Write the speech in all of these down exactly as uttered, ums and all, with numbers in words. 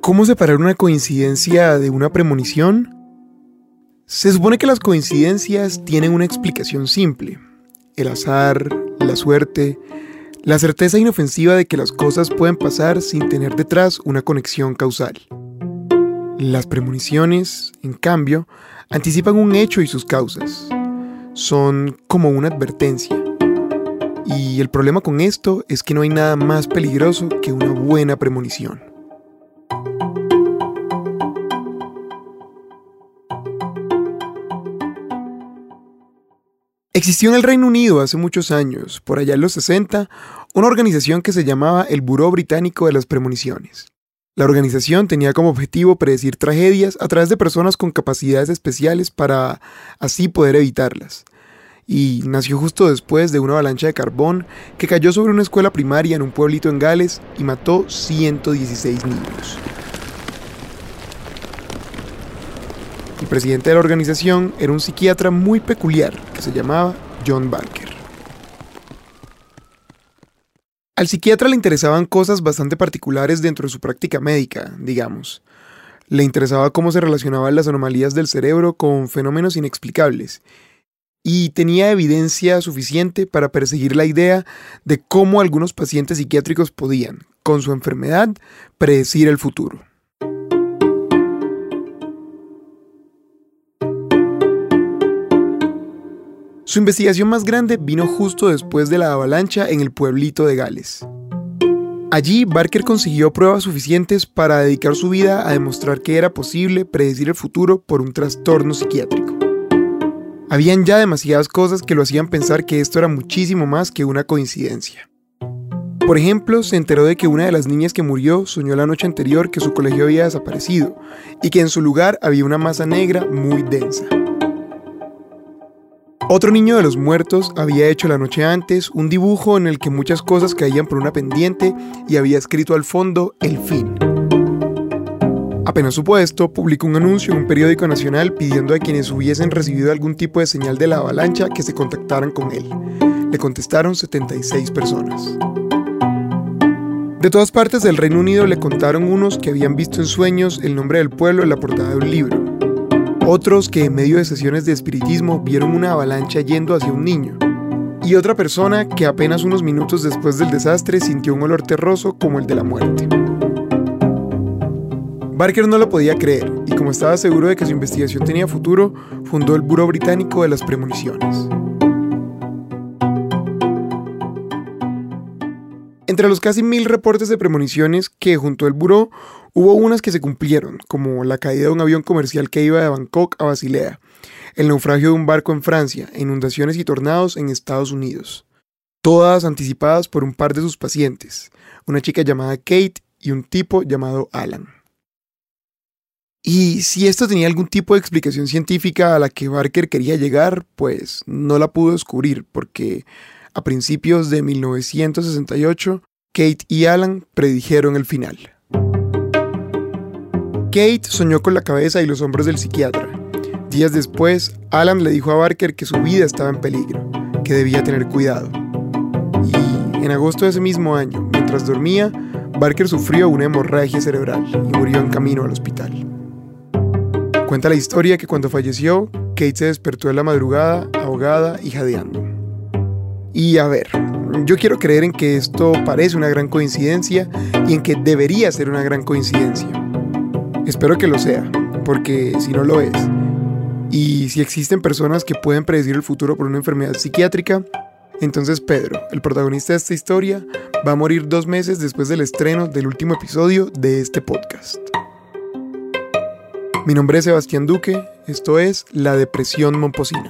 ¿Cómo separar una coincidencia de una premonición? Se supone que las coincidencias tienen una explicación simple: el azar, la suerte, la certeza inofensiva de que las cosas pueden pasar sin tener detrás una conexión causal. Las premoniciones, en cambio, anticipan un hecho y sus causas. Son como una advertencia. Y el problema con esto es que no hay nada más peligroso que una buena premonición. Existió en el Reino Unido hace muchos años, por allá en los sesenta, una organización que se llamaba el Buró Británico de las Premoniciones. La organización tenía como objetivo predecir tragedias a través de personas con capacidades especiales para así poder evitarlas. Y nació justo después de una avalancha de carbón que cayó sobre una escuela primaria en un pueblito en Gales y mató ciento dieciséis niños. El presidente de la organización era un psiquiatra muy peculiar que se llamaba John Barker. Al psiquiatra le interesaban cosas bastante particulares dentro de su práctica médica, digamos. Le interesaba cómo se relacionaban las anomalías del cerebro con fenómenos inexplicables, y tenía evidencia suficiente para perseguir la idea de cómo algunos pacientes psiquiátricos podían, con su enfermedad, predecir el futuro. Su investigación más grande vino justo después de la avalancha en el pueblito de Gales. Allí, Barker consiguió pruebas suficientes para dedicar su vida a demostrar que era posible predecir el futuro por un trastorno psiquiátrico. Habían ya demasiadas cosas que lo hacían pensar que esto era muchísimo más que una coincidencia. Por ejemplo, se enteró de que una de las niñas que murió soñó la noche anterior que su colegio había desaparecido y que en su lugar había una masa negra muy densa. Otro niño de los muertos había hecho la noche antes un dibujo en el que muchas cosas caían por una pendiente y había escrito al fondo el fin. Apenas supo esto, publicó un anuncio en un periódico nacional pidiendo a quienes hubiesen recibido algún tipo de señal de la avalancha que se contactaran con él. Le contestaron setenta y seis personas. De todas partes del Reino Unido le contaron unos que habían visto en sueños el nombre del pueblo en la portada de un libro. Otros que en medio de sesiones de espiritismo vieron una avalancha yendo hacia un niño. Y otra persona que apenas unos minutos después del desastre sintió un olor terroso como el de la muerte. Barker no lo podía creer, y como estaba seguro de que su investigación tenía futuro, fundó el Buró Británico de las Premoniciones. Entre los casi mil reportes de premoniciones que juntó el buró, hubo unas que se cumplieron, como la caída de un avión comercial que iba de Bangkok a Basilea, el naufragio de un barco en Francia, inundaciones y tornados en Estados Unidos. Todas anticipadas por un par de sus pacientes, una chica llamada Kate y un tipo llamado Alan. Y si esto tenía algún tipo de explicación científica a la que Barker quería llegar, pues no la pudo descubrir, porque a principios de mil novecientos sesenta y ocho, Kate y Alan predijeron el final. Kate soñó con la cabeza y los hombros del psiquiatra. Días después, Alan le dijo a Barker que su vida estaba en peligro, que debía tener cuidado. Y en agosto de ese mismo año, mientras dormía, Barker sufrió una hemorragia cerebral y murió en camino al hospital. Cuenta la historia que cuando falleció, Kate se despertó en la madrugada, ahogada y jadeando. Y a ver, yo quiero creer en que esto parece una gran coincidencia y en que debería ser una gran coincidencia. Espero que lo sea, porque si no lo es, y si existen personas que pueden predecir el futuro por una enfermedad psiquiátrica, entonces Pedro, el protagonista de esta historia, va a morir dos meses después del estreno del último episodio de este podcast. Mi nombre es Sebastián Duque, esto es La Depresión Momposina.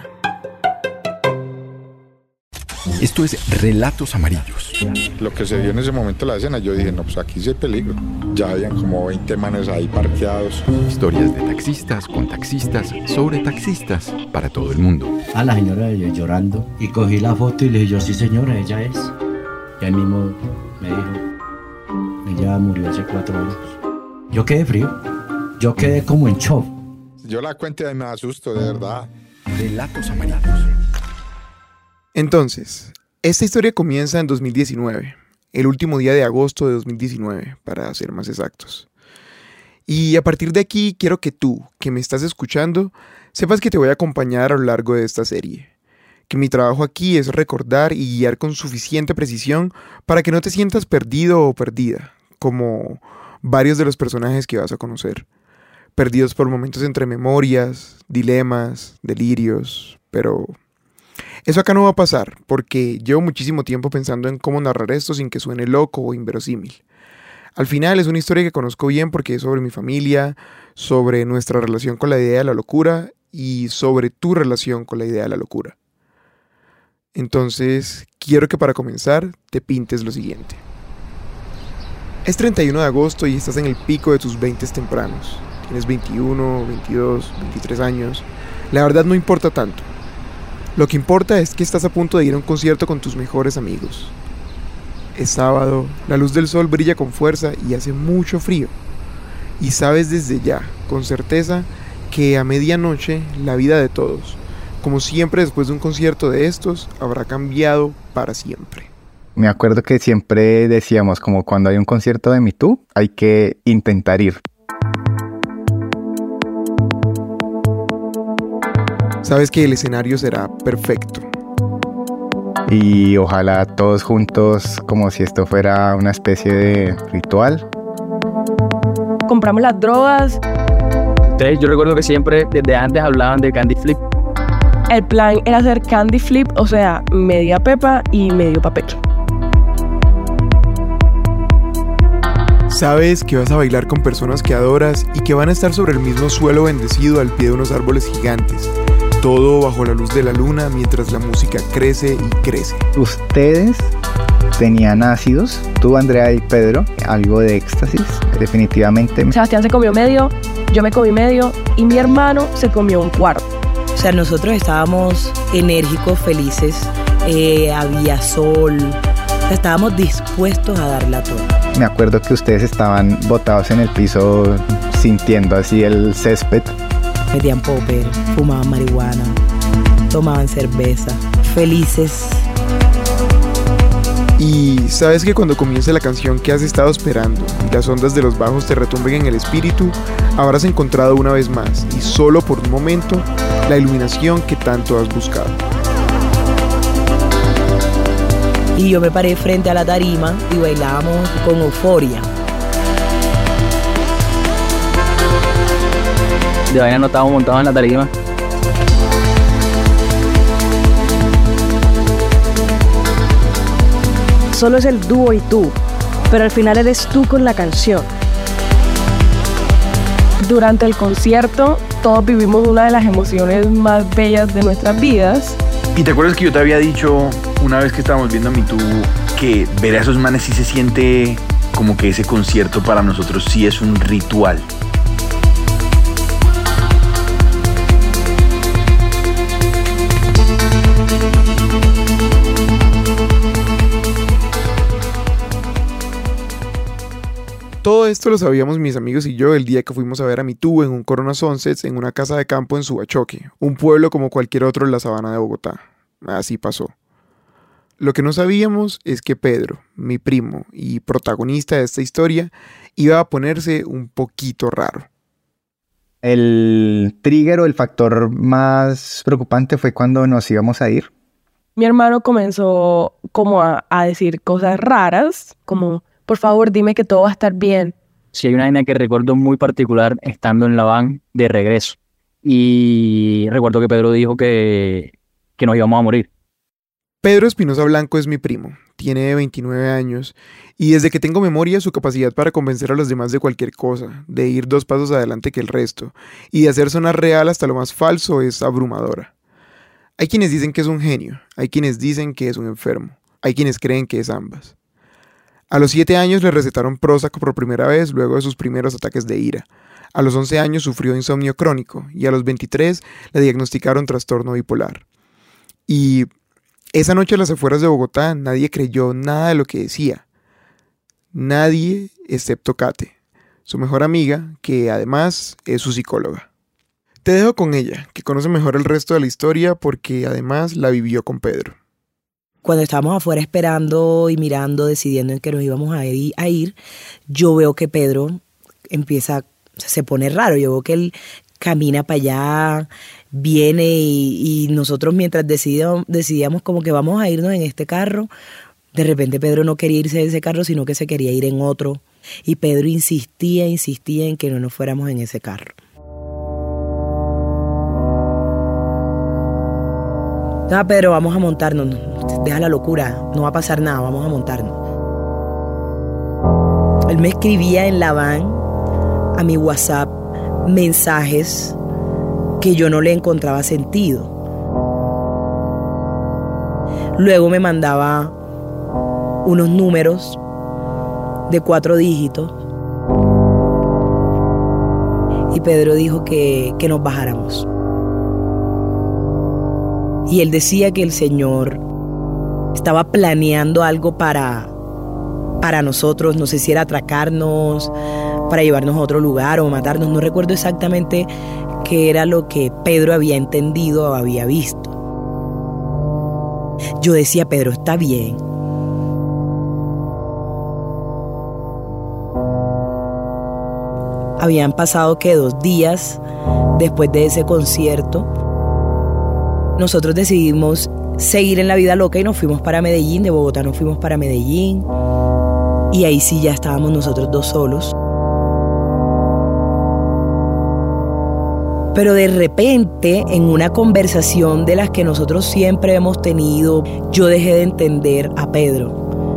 Esto es Relatos Amarillos. Lo que se vio en ese momento de la escena, yo dije, no, pues aquí sí hay peligro. Ya habían como veinte manes ahí parqueados. Historias de taxistas con taxistas sobre taxistas para todo el mundo. A la señora llorando y cogí la foto y le dije yo, sí señora, ella es. Y él mismo me dijo, ella murió hace cuatro años. Yo quedé frío, yo quedé como en shock. Yo la cuento y me asusto, de verdad. Relatos Amarillos. Entonces, esta historia comienza en dos mil diecinueve, el último día de agosto de dos mil diecinueve, para ser más exactos. Y a partir de aquí quiero que tú, que me estás escuchando, sepas que te voy a acompañar a lo largo de esta serie. Que mi trabajo aquí es recordar y guiar con suficiente precisión para que no te sientas perdido o perdida, como varios de los personajes que vas a conocer. Perdidos por momentos entre memorias, dilemas, delirios, pero eso acá no va a pasar, porque llevo muchísimo tiempo pensando en cómo narrar esto sin que suene loco o inverosímil. Al final es una historia que conozco bien porque es sobre mi familia, sobre nuestra relación con la idea de la locura y sobre tu relación con la idea de la locura. Entonces, quiero que para comenzar te pintes lo siguiente. Es treinta y uno de agosto y estás en el pico de tus veintes tempranos. Tienes veintiuno, veintidós, veintitrés años. La verdad no importa tanto. Lo que importa es que estás a punto de ir a un concierto con tus mejores amigos. Es sábado, la luz del sol brilla con fuerza y hace mucho frío. Y sabes desde ya, con certeza, que a medianoche la vida de todos, como siempre después de un concierto de estos, habrá cambiado para siempre. Me acuerdo que siempre decíamos, como cuando hay un concierto de Me Too, hay que intentar ir. Sabes que el escenario será perfecto. Y ojalá todos juntos, como si esto fuera una especie de ritual. Compramos las drogas. Entonces yo recuerdo que siempre desde antes hablaban de Candy Flip. El plan era hacer Candy Flip, o sea, media pepa y medio papel. Sabes que vas a bailar con personas que adoras y que van a estar sobre el mismo suelo bendecido al pie de unos árboles gigantes. Todo bajo la luz de la luna mientras la música crece y crece. Ustedes tenían ácidos, tú, Andrea y Pedro, algo de éxtasis, definitivamente. Sebastián se comió medio, yo me comí medio y mi hermano se comió un cuarto. O sea, nosotros estábamos enérgicos, felices, eh, había sol, o sea, estábamos dispuestos a darla toda. Me acuerdo que ustedes estaban botados en el piso sintiendo así el césped. Metían popper, fumaban marihuana, tomaban cerveza, felices. Y sabes que cuando comience la canción que has estado esperando y las ondas de los bajos te retumben en el espíritu, habrás encontrado una vez más, y solo por un momento, la iluminación que tanto has buscado. Y yo me paré frente a la tarima y bailábamos con euforia. De vaina no estábamos montados en la tarima. Solo es el dúo y tú, pero al final eres tú con la canción. Durante el concierto, todos vivimos una de las emociones más bellas de nuestras vidas. ¿Y te acuerdas que yo te había dicho una vez que estábamos viendo Me Too que ver a esos manes sí se siente como que ese concierto para nosotros sí es un ritual? Todo esto lo sabíamos mis amigos y yo el día que fuimos a ver a Me Too en un Corona Sunsets en una casa de campo en Subachoque, un pueblo como cualquier otro en la sabana de Bogotá. Así pasó. Lo que no sabíamos es que Pedro, mi primo y protagonista de esta historia, iba a ponerse un poquito raro. El trigger o el factor más preocupante fue cuando nos íbamos a ir. Mi hermano comenzó como a, a decir cosas raras, como, por favor, dime que todo va a estar bien. Sí, hay una vaina que recuerdo muy particular estando en la van de regreso. Y recuerdo que Pedro dijo que, que nos íbamos a morir. Pedro Espinosa Blanco es mi primo, tiene veintinueve años y desde que tengo memoria su capacidad para convencer a los demás de cualquier cosa, de ir dos pasos adelante que el resto y de hacer sonar real hasta lo más falso es abrumadora. Hay quienes dicen que es un genio, hay quienes dicen que es un enfermo, hay quienes creen que es ambas. A los siete años le recetaron Prozac por primera vez luego de sus primeros ataques de ira. A los once años sufrió insomnio crónico y a los veintitrés le diagnosticaron trastorno bipolar. Y esa noche a las afueras de Bogotá nadie creyó nada de lo que decía. Nadie excepto Kate, su mejor amiga, que además es su psicóloga. Te dejo con ella, que conoce mejor el resto de la historia porque además la vivió con Pedro. Cuando estábamos afuera esperando y mirando, decidiendo en qué nos íbamos a ir, a ir, yo veo que Pedro empieza O sea, se pone raro. Yo veo que él camina para allá, viene y, y nosotros mientras decidíamos, decidíamos como que vamos a irnos en este carro, de repente Pedro no quería irse en ese carro, sino que se quería ir en otro. Y Pedro insistía, insistía en que no nos fuéramos en ese carro. Ah, Pedro, vamos a montarnos. Deja la locura, no va a pasar nada, vamos a montarnos. Él me escribía en la van a mi WhatsApp mensajes que yo no le encontraba sentido. Luego me mandaba unos números de cuatro dígitos y Pedro dijo que, que nos bajáramos. Y él decía que el Señor estaba planeando algo para, para nosotros, no sé si era atracarnos, para llevarnos a otro lugar o matarnos, no recuerdo exactamente qué era lo que Pedro había entendido o había visto. Yo decía, Pedro, está bien. Habían pasado, ¿qué? Dos días después de ese concierto. Nosotros decidimos seguir en la vida loca y nos fuimos para Medellín. De Bogotá nos fuimos para Medellín. Y ahí sí ya estábamos nosotros dos solos. Pero de repente, en una conversación de las que nosotros siempre hemos tenido, yo dejé de entender a Pedro.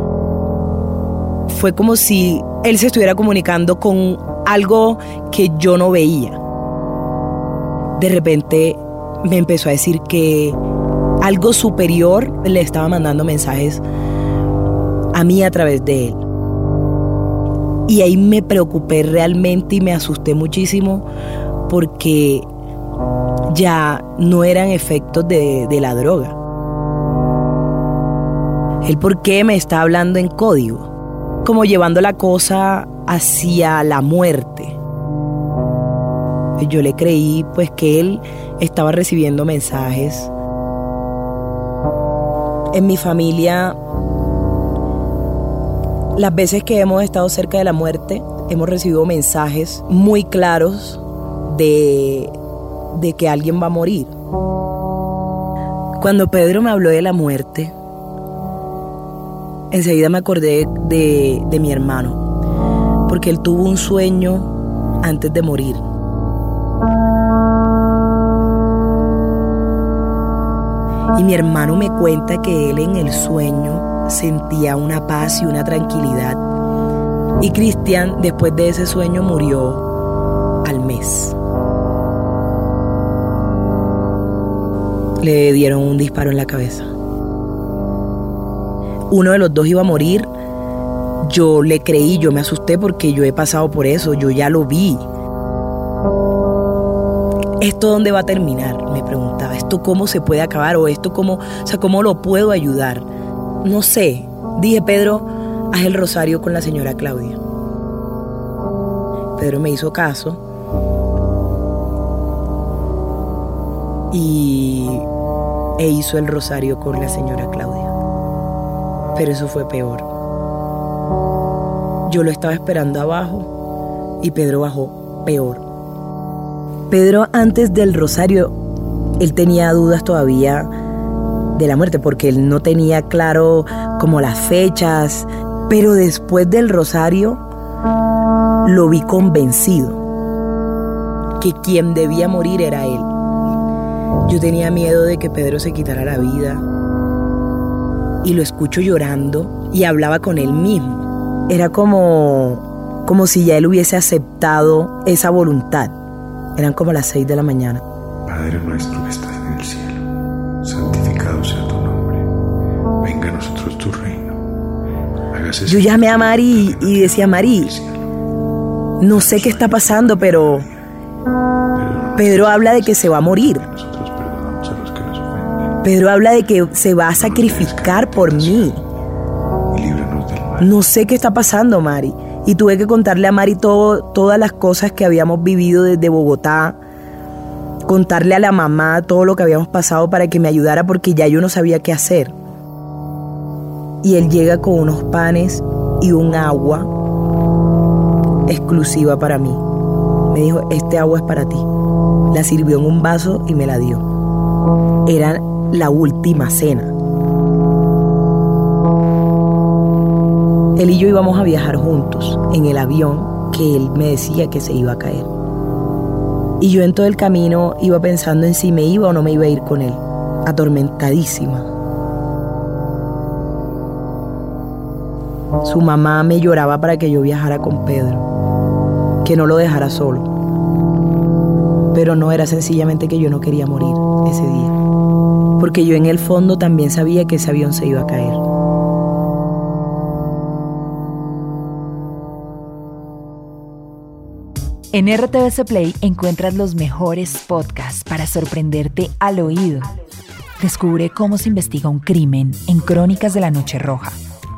Fue como si él se estuviera comunicando con algo que yo no veía. De repente me empezó a decir que algo superior le estaba mandando mensajes a mí a través de él. Y ahí me preocupé realmente y me asusté muchísimo porque ya no eran efectos de, de la droga. ¿El por qué me está hablando en código? Como llevando la cosa hacia la muerte. Yo le creí pues que él estaba recibiendo mensajes. En mi familia, las veces que hemos estado cerca de la muerte, hemos recibido mensajes muy claros de, de que alguien va a morir. Cuando Pedro me habló de la muerte, enseguida me acordé de, de mi hermano, porque él tuvo un sueño antes de morir. Y mi hermano me cuenta que él en el sueño sentía una paz y una tranquilidad. Y Cristian, después de ese sueño, murió al mes. Le dieron un disparo en la cabeza. Uno de los dos iba a morir. Yo le creí, yo me asusté porque yo he pasado por eso, yo ya lo vi. ¿Esto dónde va a terminar? Me preguntaba. ¿Esto cómo se puede acabar? ¿O esto cómo, o sea, cómo lo puedo ayudar? No sé. Dije, Pedro, haz el rosario con la señora Claudia. Pedro me hizo caso. Y e hizo el rosario con la señora Claudia. Pero eso fue peor. Yo lo estaba esperando abajo y Pedro bajó peor. Pedro, antes del rosario, él tenía dudas todavía de la muerte porque él no tenía claro como las fechas, pero después del rosario lo vi convencido que quien debía morir era él. Yo tenía miedo de que Pedro se quitara la vida y lo escucho llorando y hablaba con él mismo. Era como, como si ya él hubiese aceptado esa voluntad. Eran como las seis de la mañana. Padre nuestro que estás en el cielo, santificado sea tu nombre. Venga a nosotros tu reino. Hágase. Yo llamé a Mari y decía, Mari, no sé qué está pasando, pero Pedro habla de que se va a morir. Pedro habla de que se va a sacrificar por mí. No sé qué está pasando, Mari. Y tuve que contarle a Mari todo, todas las cosas que habíamos vivido desde Bogotá, contarle a la mamá todo lo que habíamos pasado para que me ayudara porque ya yo no sabía qué hacer. Y él llega con unos panes y un agua exclusiva para mí. Me dijo, este agua es para ti. La sirvió en un vaso y me la dio. Era la última cena. Él y yo íbamos a viajar juntos en el avión que él me decía que se iba a caer. Y yo en todo el camino iba pensando en si me iba o no me iba a ir con él, atormentadísima. Su mamá me lloraba para que yo viajara con Pedro, que no lo dejara solo. Pero no, era sencillamente que yo no quería morir ese día, porque yo en el fondo también sabía que ese avión se iba a caer. En R T V C Play encuentras los mejores podcasts para sorprenderte al oído. Descubre cómo se investiga un crimen en Crónicas de la Noche Roja.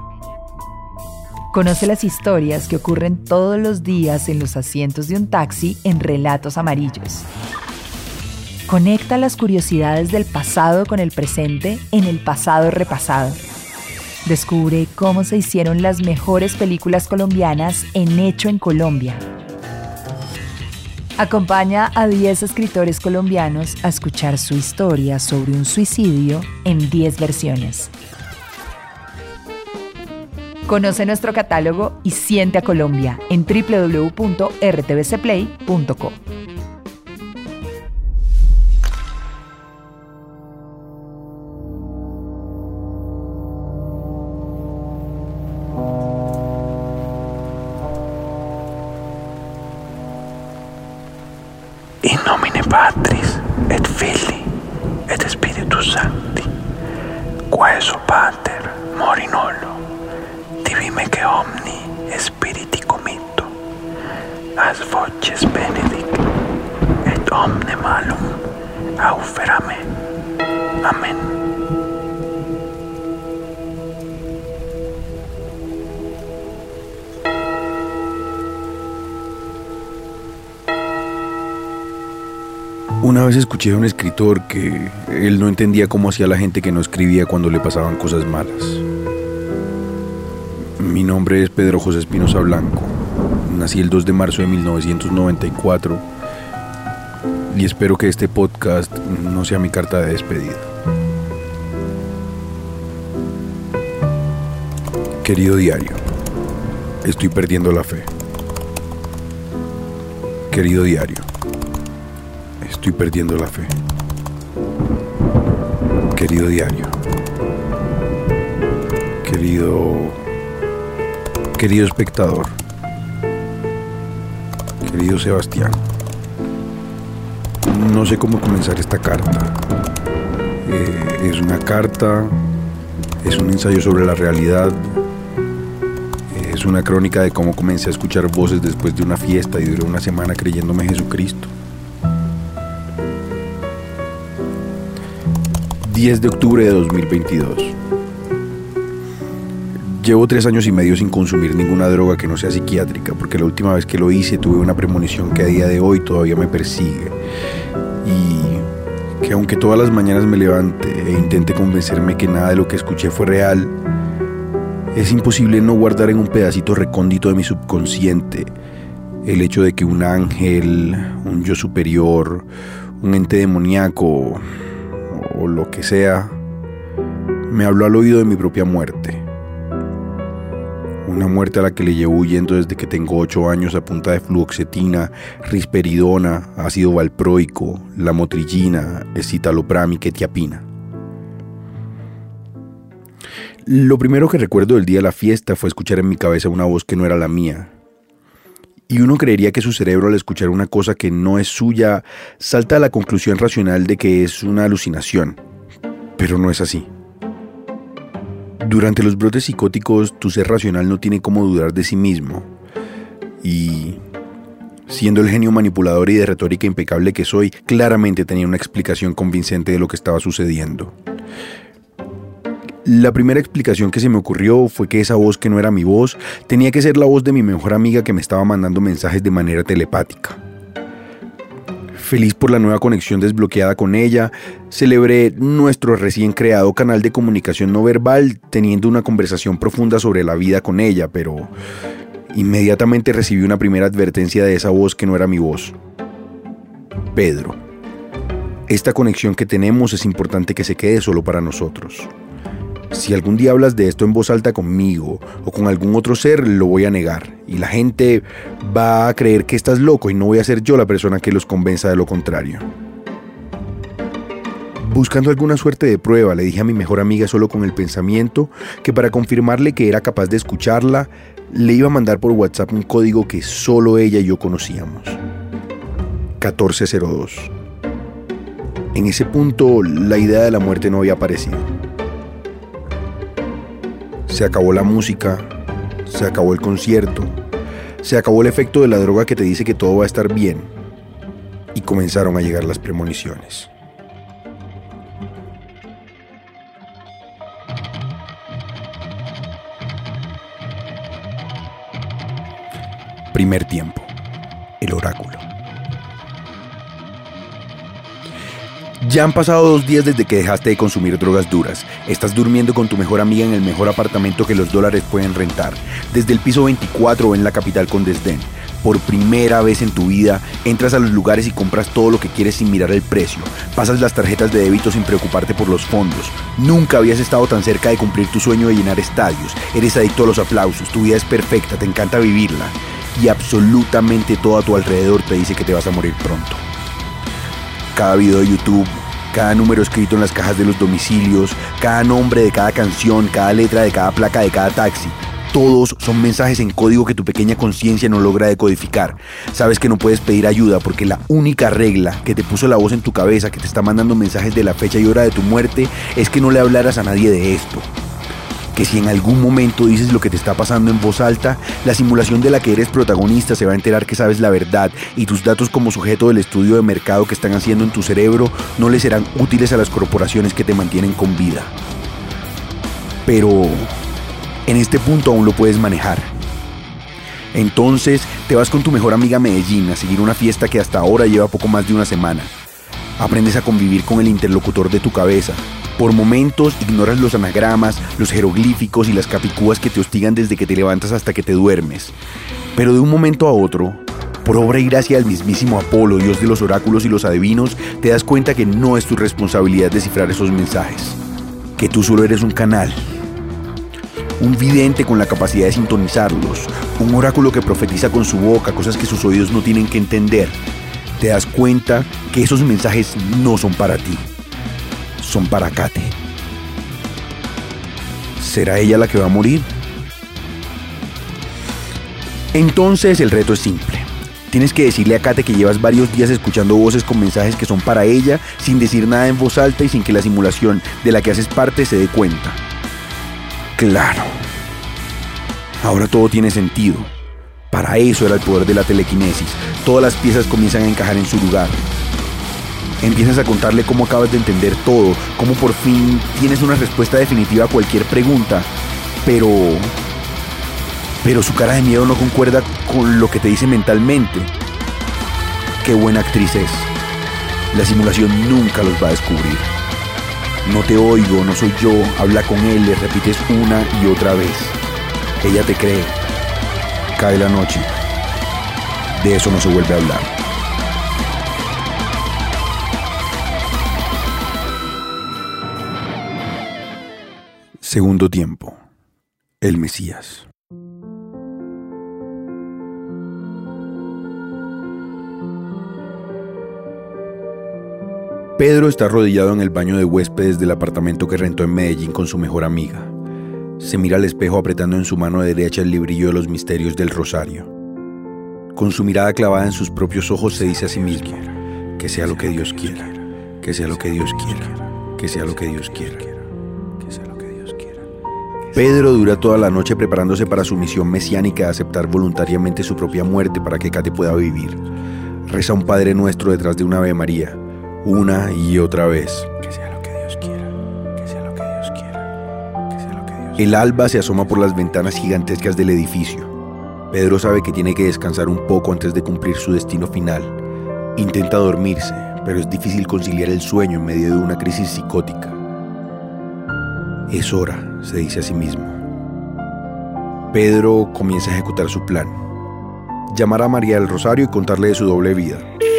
Conoce las historias que ocurren todos los días en los asientos de un taxi en Relatos Amarillos. Conecta las curiosidades del pasado con el presente en El Pasado Repasado. Descubre cómo se hicieron las mejores películas colombianas en Hecho en Colombia. Acompaña a diez escritores colombianos a escuchar su historia sobre un suicidio en diez versiones. Conoce nuestro catálogo y siente a Colombia en doble u doble u doble u punto r t v c play punto co. In nomine Patris et Filii et Spiritus Sancti, quaeso Pater mori nolo, divime que omni spiriti committo, as voces benedic, et omne malum auferame. Amén. Una vez escuché a un escritor que él no entendía cómo hacía la gente que no escribía cuando le pasaban cosas malas. Mi nombre es Pedro José Espinosa Blanco. Nací el dos de marzo de mil novecientos noventa y cuatro y espero que este podcast no sea mi carta de despedida. Querido diario, estoy perdiendo la fe. Querido diario, estoy perdiendo la fe. Querido diario, querido, querido espectador, querido Sebastián, no sé cómo comenzar esta carta. Eh, es una carta, es un ensayo sobre la realidad, es una crónica de cómo comencé a escuchar voces después de una fiesta y duré una semana creyéndome Jesucristo. diez de octubre de dos mil veintidós. Llevo tres años y medio sin consumir ninguna droga que no sea psiquiátrica, porque la última vez que lo hice tuve una premonición que a día de hoy todavía me persigue. Y que aunque todas las mañanas me levante e intente convencerme que nada de lo que escuché fue real, es imposible no guardar en un pedacito recóndito de mi subconsciente el hecho de que un ángel, un yo superior, un ente demoníaco o lo que sea, me habló al oído de mi propia muerte. Una muerte a la que le llevo huyendo desde que tengo ocho años a punta de fluoxetina, risperidona, ácido valproico, lamotrigina, escitalopram y quetiapina. Lo primero que recuerdo del día de la fiesta fue escuchar en mi cabeza una voz que no era la mía. Y uno creería que su cerebro, al escuchar una cosa que no es suya, salta a la conclusión racional de que es una alucinación. Pero no es así. Durante los brotes psicóticos, tu ser racional no tiene cómo dudar de sí mismo. Y, siendo el genio manipulador y de retórica impecable que soy, claramente tenía una explicación convincente de lo que estaba sucediendo. La primera explicación que se me ocurrió fue que esa voz, que no era mi voz, tenía que ser la voz de mi mejor amiga que me estaba mandando mensajes de manera telepática. Feliz por la nueva conexión desbloqueada con ella, celebré nuestro recién creado canal de comunicación no verbal teniendo una conversación profunda sobre la vida con ella, pero Inmediatamente recibí una primera advertencia de esa voz que no era mi voz. Pedro, esta conexión que tenemos es importante que se quede solo para nosotros. Si algún día hablas de esto en voz alta conmigo o con algún otro ser, lo voy a negar. Y la gente va a creer que estás loco y no voy a ser yo la persona que los convenza de lo contrario. Buscando alguna suerte de prueba, le dije a mi mejor amiga solo con el pensamiento que para confirmarle que era capaz de escucharla, le iba a mandar por WhatsApp un código que solo ella y yo conocíamos. catorce cero dos. En ese punto, la idea de la muerte no había aparecido. Se acabó la música, se acabó el concierto, se acabó el efecto de la droga que te dice que todo va a estar bien, y comenzaron a llegar las premoniciones. Primer tiempo, el oráculo. Ya han pasado dos días desde que dejaste de consumir drogas duras. Estás durmiendo con tu mejor amiga en el mejor apartamento que los dólares pueden rentar. Desde el piso veinticuatro en la capital con desdén. Por primera vez en tu vida, entras a los lugares y compras todo lo que quieres sin mirar el precio. Pasas las tarjetas de débito sin preocuparte por los fondos. Nunca habías estado tan cerca de cumplir tu sueño de llenar estadios. Eres adicto a los aplausos. Tu vida es perfecta, te encanta vivirla. Y absolutamente todo a tu alrededor te dice que te vas a morir pronto. Cada video de YouTube, cada número escrito en las cajas de los domicilios, cada nombre de cada canción, cada letra de cada placa de cada taxi. Todos son mensajes en código que tu pequeña conciencia no logra decodificar. Sabes que no puedes pedir ayuda porque la única regla que te puso la voz en tu cabeza que te está mandando mensajes de la fecha y hora de tu muerte es que no le hablaras a nadie de esto. Que si en algún momento dices lo que te está pasando en voz alta, la simulación de la que eres protagonista se va a enterar que sabes la verdad y tus datos como sujeto del estudio de mercado que están haciendo en tu cerebro no le serán útiles a las corporaciones que te mantienen con vida. Pero en este punto aún lo puedes manejar. Entonces te vas con tu mejor amiga a Medellín a seguir una fiesta que hasta ahora lleva poco más de una semana. Aprendes a convivir con el interlocutor de tu cabeza. Por momentos ignoras los anagramas, los jeroglíficos y las capicúas que te hostigan desde que te levantas hasta que te duermes. Pero de un momento a otro, por obra y gracia del mismísimo Apolo, dios de los oráculos y los adivinos, te das cuenta que no es tu responsabilidad descifrar esos mensajes. Que tú solo eres un canal. Un vidente con la capacidad de sintonizarlos. Un oráculo que profetiza con su boca cosas que sus oídos no tienen que entender. Te das cuenta que esos mensajes no son para ti. Son para Kate. ¿Será ella la que va a morir? Entonces el reto es simple. Tienes que decirle a Kate que llevas varios días escuchando voces con mensajes que son para ella, sin decir nada en voz alta y sin que la simulación de la que haces parte se dé cuenta. Claro. Ahora todo tiene sentido. Para eso era el poder de la telequinesis. Todas las piezas comienzan a encajar en su lugar. Empiezas a contarle cómo acabas de entender todo, cómo por fin tienes una respuesta definitiva a cualquier pregunta, pero... pero su cara de miedo no concuerda con lo que te dice mentalmente. Qué buena actriz es. La simulación nunca los va a descubrir. No te oigo, no soy yo, habla con él, le repites una y otra vez. Ella te cree. Cae la noche. De eso no se vuelve a hablar. Segundo tiempo. El Mesías. Pedro está arrodillado en el baño de huéspedes del apartamento que rentó en Medellín con su mejor amiga. Se mira al espejo apretando en su mano derecha el librillo de los misterios del rosario. Con su mirada clavada en sus propios ojos se dice a sí mismo: que sea lo que Dios quiera, que sea lo que Dios quiera, que sea lo que Dios quiera. Pedro dura toda la noche preparándose para su misión mesiánica de aceptar voluntariamente su propia muerte para que Kate pueda vivir. Reza un Padre Nuestro detrás de una Ave María, una y otra vez. Que sea lo que Dios quiera, que sea lo que Dios quiera, que sea lo que Dios quiera. El alba se asoma por las ventanas gigantescas del edificio. Pedro sabe que tiene que descansar un poco antes de cumplir su destino final. Intenta dormirse, pero es difícil conciliar el sueño en medio de una crisis psicótica. Es hora, se dice a sí mismo. Pedro comienza a ejecutar su plan. Llamar a María del Rosario y contarle de su doble vida.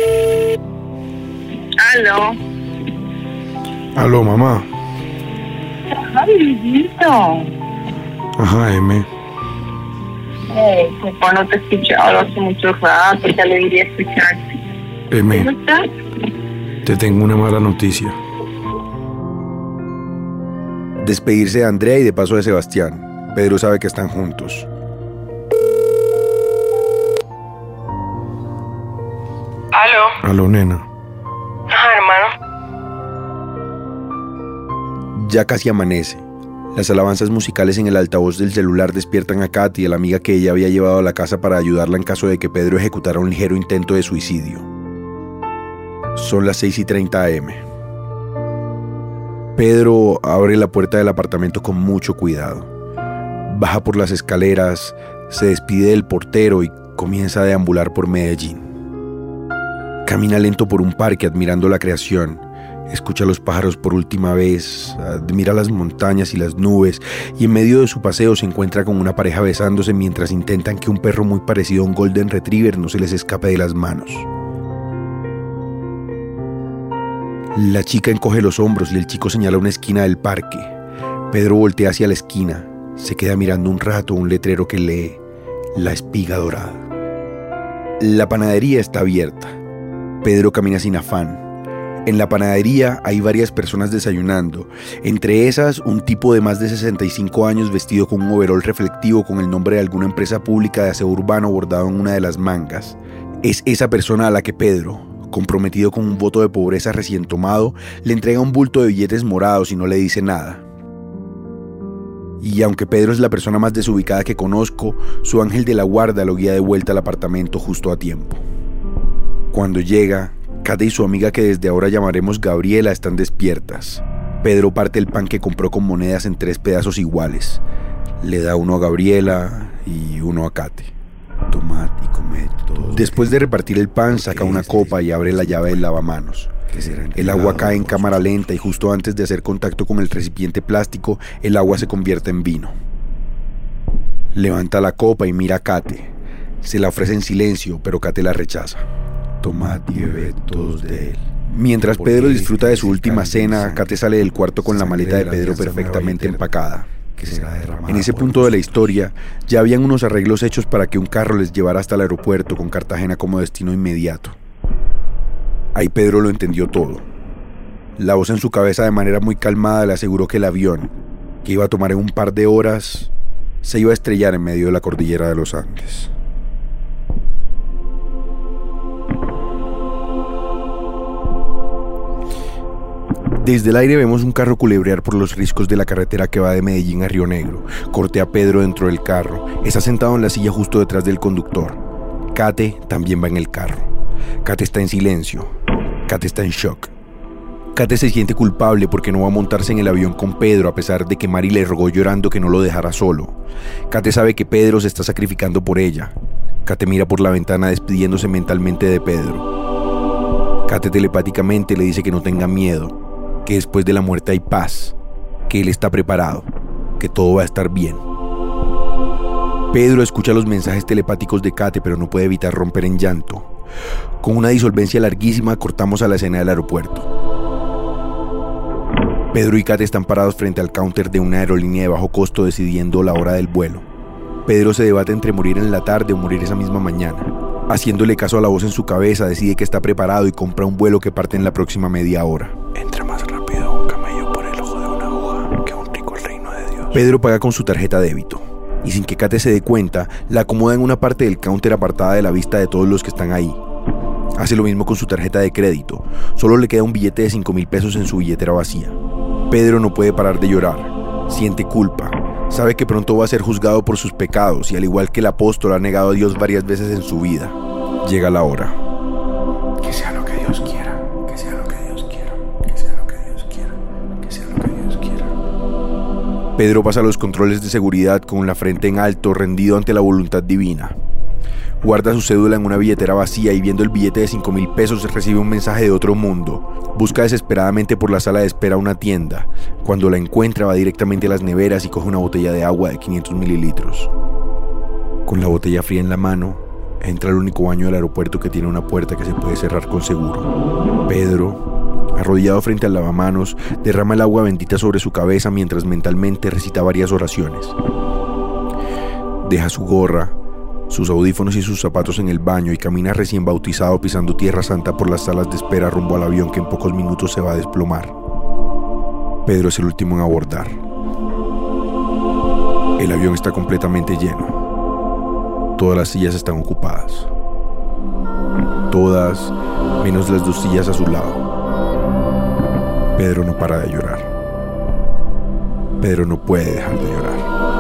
Aló. Aló, mamá. Ajá, mijito. Ajá, M. Eh, papá, no te he escuchado hace mucho rato, qué alegría escucharte. M, ¿Cómo estás? te tengo una mala noticia. Despedirse de Andrea y de paso de Sebastián. Pedro sabe que están juntos. Aló. Aló, nena. Ajá, hermano. Ya casi amanece. Las alabanzas musicales en el altavoz del celular despiertan a Katy, la amiga que ella había llevado a la casa para ayudarla en caso de que Pedro ejecutara un ligero intento de suicidio. Son las seis y treinta a eme. Pedro abre la puerta del apartamento con mucho cuidado. Baja por las escaleras, se despide del portero y comienza a deambular por Medellín. Camina lento por un parque admirando la creación. Escucha a los pájaros por última vez, admira las montañas y las nubes, y en medio de su paseo se encuentra con una pareja besándose mientras intentan que un perro muy parecido a un Golden Retriever no se les escape de las manos. La chica encoge los hombros y el chico señala una esquina del parque. Pedro voltea hacia la esquina, se queda mirando un rato un letrero que lee La Espiga Dorada. La panadería está abierta. Pedro camina sin afán. En la panadería hay varias personas desayunando, entre esas un tipo de más de sesenta y cinco años vestido con un overol reflectivo con el nombre de alguna empresa pública de aseo urbano bordado en una de las mangas. Es esa persona a la que Pedro, comprometido con un voto de pobreza recién tomado, le entrega un bulto de billetes morados y no le dice nada. Y aunque Pedro es la persona más desubicada que conozco, su ángel de la guarda lo guía de vuelta al apartamento justo a tiempo. Cuando llega, Katy y su amiga, que desde ahora llamaremos Gabriela, están despiertas. Pedro parte el pan que compró con monedas en tres pedazos iguales. Le da uno a Gabriela y uno a Katy. Tomad y comed todos. Después de repartir el pan, saca una copa y abre la llave del lavamanos. El agua cae en cámara lenta y justo antes de hacer contacto con el recipiente plástico, el agua se convierte en vino. Levanta la copa y mira a Katy. Se la ofrece en silencio, pero Katy la rechaza. Tomad y bebed todos de él. Mientras Pedro disfruta de su última cena, Katy sale del cuarto con la maleta de Pedro perfectamente empacada. En ese punto de la historia, ya habían unos arreglos hechos para que un carro les llevara hasta el aeropuerto con Cartagena como destino inmediato. Ahí Pedro lo entendió todo. La voz en su cabeza de manera muy calmada le aseguró que el avión, que iba a tomar en un par de horas, se iba a estrellar en medio de la cordillera de los Andes. Desde el aire vemos un carro culebrear por los riscos de la carretera que va de Medellín a Río Negro. Corte a Pedro dentro del carro. Está sentado en la silla justo detrás del conductor. Katy también va en el carro. Katy está en silencio. Katy está en shock. Katy se siente culpable porque no va a montarse en el avión con Pedro a pesar de que Mari le rogó llorando que no lo dejara solo. Katy sabe que Pedro se está sacrificando por ella. Katy mira por la ventana despidiéndose mentalmente de Pedro. Katy telepáticamente le dice que no tenga miedo, que después de la muerte hay paz, que él está preparado, que todo va a estar bien. Pedro escucha los mensajes telepáticos de Katy, pero no puede evitar romper en llanto. Con una disolvencia larguísima cortamos a la escena del aeropuerto. Pedro y Katy están parados frente al counter de una aerolínea de bajo costo decidiendo la hora del vuelo. Pedro se debate entre morir en la tarde o morir esa misma mañana. Haciéndole caso a la voz en su cabeza, decide que está preparado y compra un vuelo que parte en la próxima media hora. Entra más rápido un camello por el ojo de una aguja que un rico el reino de Dios. Pedro paga con su tarjeta débito y sin que Katy se dé cuenta, la acomoda en una parte del counter apartada de la vista de todos los que están ahí. Hace lo mismo con su tarjeta de crédito. Solo le queda un billete de cinco mil pesos en su billetera vacía. Pedro no puede parar de llorar. Siente culpa. Sabe que pronto va a ser juzgado por sus pecados y al igual que el apóstol ha negado a Dios varias veces en su vida. Llega la hora. Que sea lo que Dios quiera, que sea lo que Dios quiera, que sea lo que Dios quiera, que sea lo que Dios quiera. Pedro pasa los controles de seguridad con la frente en alto, rendido ante la voluntad divina. Guarda su cédula en una billetera vacía y viendo el billete de cinco mil pesos recibe un mensaje de otro mundo. Busca desesperadamente por la sala de espera una tienda. Cuando la encuentra va directamente a las neveras y coge una botella de agua de quinientos mililitros. Con la botella fría en la mano, entra al único baño del aeropuerto que tiene una puerta que se puede cerrar con seguro. Pedro, arrodillado frente al lavamanos, derrama el agua bendita sobre su cabeza mientras mentalmente recita varias oraciones. Deja su gorra, sus audífonos y sus zapatos en el baño y camina recién bautizado pisando tierra santa por las salas de espera rumbo al avión que en pocos minutos se va a desplomar. Pedro es el último en abordar. El avión está completamente lleno. Todas las sillas están ocupadas. Todas, menos las dos sillas a su lado. Pedro no para de llorar. Pedro no puede dejar de llorar.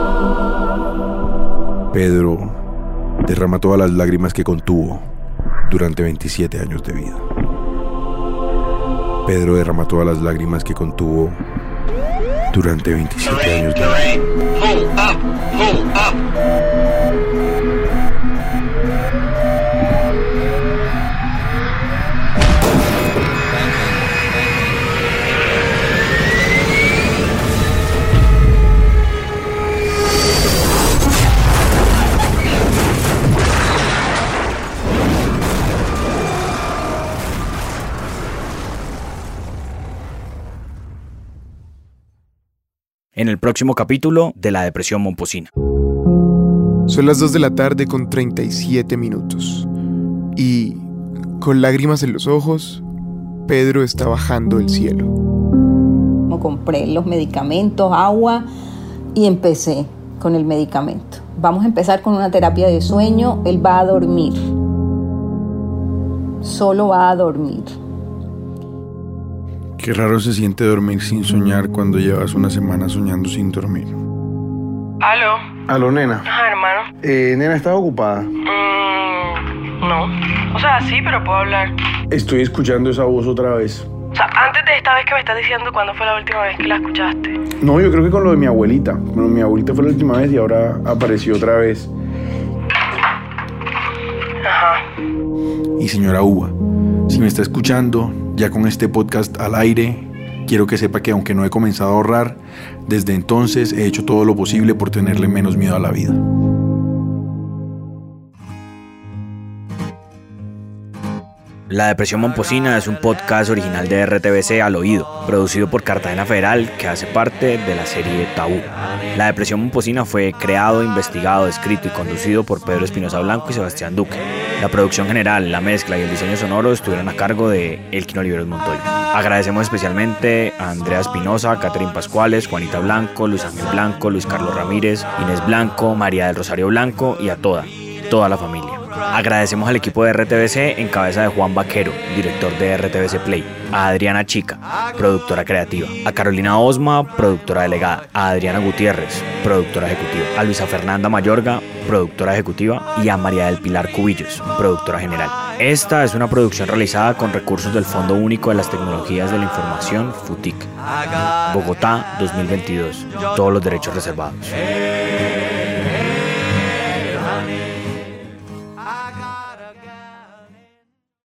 Pedro derrama todas las lágrimas que contuvo durante veintisiete años de vida. Pedro derrama todas las lágrimas que contuvo durante veintisiete años de vida. En el próximo capítulo de La Depresión Momposina. Son las dos de la tarde con treinta y siete minutos. Y, con lágrimas en los ojos, Pedro está bajando del cielo. Compré los medicamentos, agua, y empecé con el medicamento. Vamos a empezar con una terapia de sueño. Él va a dormir. Solo va a dormir. Qué raro se siente dormir sin soñar cuando llevas una semana soñando sin dormir. ¿Aló? Aló, nena. Ajá, hermano. Eh, nena, ¿estás ocupada? Mm, no. O sea, sí, pero puedo hablar. Estoy escuchando esa voz otra vez. O sea, antes de esta vez que me estás diciendo, ¿cuándo fue la última vez que la escuchaste? No, yo creo que con lo de mi abuelita. Bueno, mi abuelita fue la última vez y ahora apareció otra vez. Ajá. Y señora Uva, si me está escuchando, ya con este podcast al aire, quiero que sepa que aunque no he comenzado a ahorrar, desde entonces he hecho todo lo posible por tenerle menos miedo a la vida. La Depresión Momposina es un podcast original de R T V C Al Oído, producido por Cartagena Federal, que hace parte de la serie Tabú. La Depresión Momposina fue creado, investigado, escrito y conducido por Pedro Espinosa Blanco y Sebastián Duque. La producción general, la mezcla y el diseño sonoro estuvieron a cargo de Elkin Oliveros Montoya. Agradecemos especialmente a Andrea Espinosa, Catherine Pascuales, Juanita Blanco, Luis Ángel Blanco, Luis Carlos Ramírez, Inés Blanco, María del Rosario Blanco y a toda, toda la familia. Agradecemos al equipo de R T V C en cabeza de Juan Vaquero, director de R T V C Play, a Adriana Chica, productora creativa, a Carolina Osma, productora delegada, a Adriana Gutiérrez, productora ejecutiva, a Luisa Fernanda Mayorga, productora ejecutiva, y a María del Pilar Cubillos, productora general. Esta es una producción realizada con recursos del Fondo Único de las Tecnologías de la Información, FUTIC. Bogotá, dos mil veintidós. Todos los derechos reservados.